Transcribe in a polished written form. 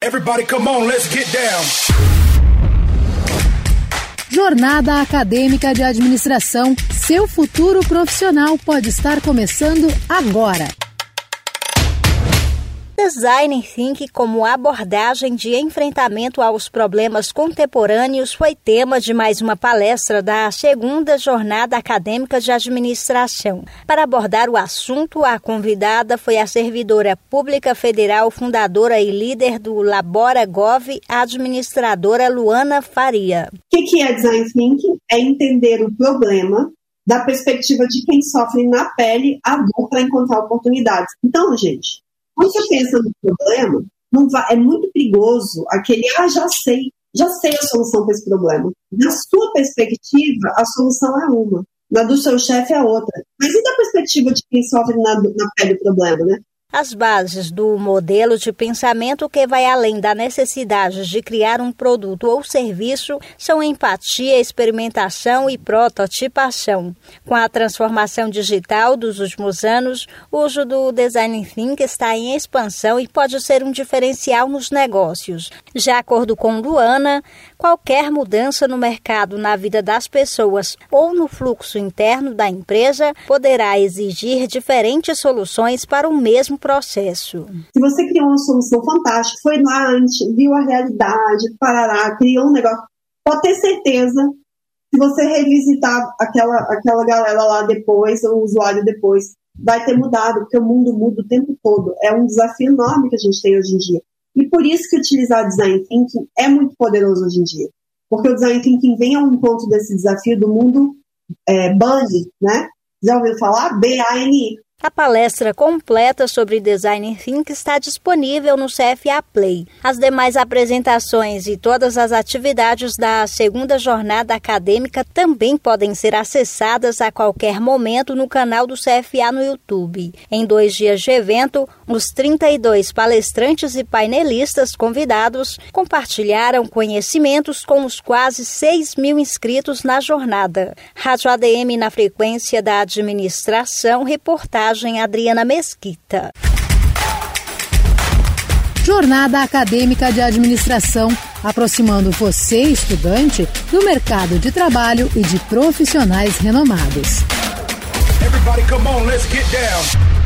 Everybody come on, let's get down. Jornada Acadêmica de Administração. Seu futuro profissional pode estar começando agora. Design Thinking como abordagem de enfrentamento aos problemas contemporâneos foi tema de mais uma palestra da segunda Jornada Acadêmica de Administração. Para abordar o assunto, a convidada foi a servidora pública federal, fundadora e líder do LaboraGov, a administradora Luana Faria. O que é Design Thinking? É entender o problema da perspectiva de quem sofre na pele a dor para encontrar oportunidades. Então, gente, quando você pensa no problema, é muito perigoso aquele, já sei a solução para esse problema. Na sua perspectiva, a solução é uma, na do seu chefe é outra. Mas e da perspectiva de quem sofre na pele do problema, né? As bases do modelo de pensamento que vai além da necessidade de criar um produto ou serviço são empatia, experimentação e prototipação. Com a transformação digital dos últimos anos, o uso do Design Thinking está em expansão e pode ser um diferencial nos negócios. De acordo com Luana, qualquer mudança no mercado, na vida das pessoas ou no fluxo interno da empresa poderá exigir diferentes soluções para o mesmo processo. Se você criou uma solução fantástica, foi lá, viu a realidade, criou um negócio, pode ter certeza, se você revisitar aquela galera lá depois, o usuário depois, vai ter mudado, porque o mundo muda o tempo todo. É um desafio enorme que a gente tem hoje em dia. E por isso que utilizar Design Thinking é muito poderoso hoje em dia. Porque o Design Thinking vem ao encontro desse desafio do mundo BANI, né? Já ouviu falar? BANI. A palestra completa sobre Design Thinking está disponível no CFA Play. As demais apresentações e todas as atividades da segunda jornada acadêmica também podem ser acessadas a qualquer momento no canal do CFA no YouTube. Em 2 dias de evento, os 32 palestrantes e painelistas convidados compartilharam conhecimentos com os quase 6.000 inscritos na jornada. Rádio ADM na frequência da administração, reportagem Adriana Mesquita. Jornada Acadêmica de Administração, aproximando você, estudante, do mercado de trabalho e de profissionais renomados. Everybody come on, let's get down.